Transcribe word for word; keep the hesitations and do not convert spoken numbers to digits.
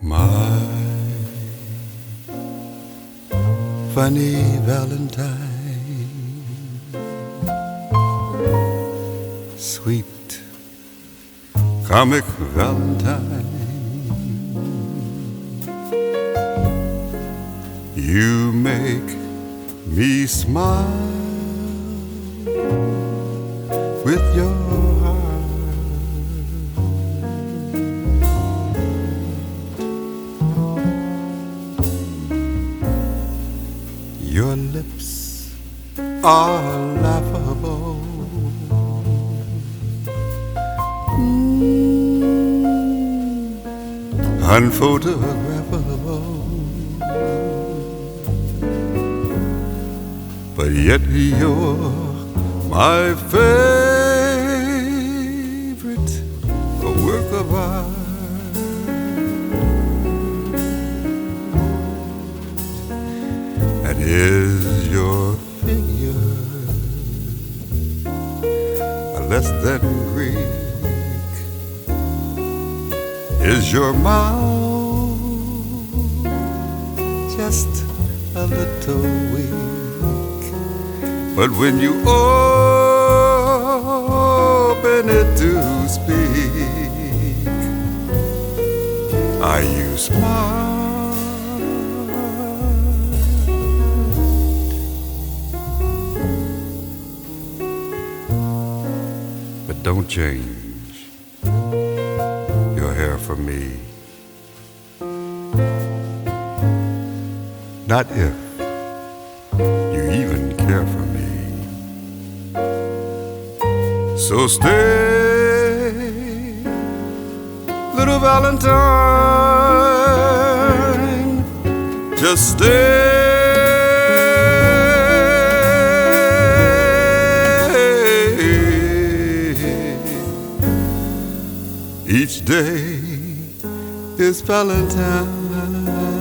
My funny Valentine, sweet comic Valentine, you make me smile with your heart. Your lips are laughable, mm, unphotographable, but yet you're my favorite work of art. And is your figure less than Greek? Is your mouth just a little weak? But when you open it to speak, are you smart? But don't change your hair for me. Not if you even care for me. So stay, little Valentine, just stay. Each day is Valentine.